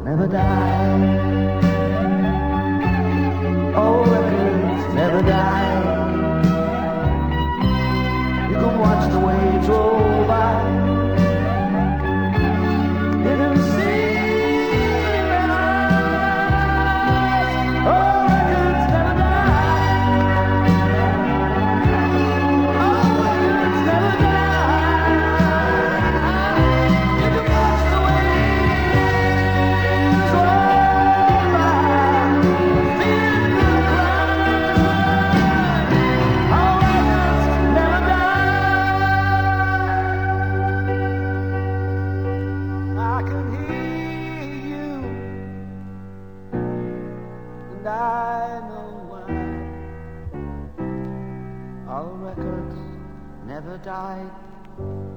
never die. Old records never die. You can watch the waves roll by. You can see their eyes. Old records never die. Old records never die. You can watch the waves roll by. Feel the climb. Old records never die. I can hear you, and I know why. All records never died.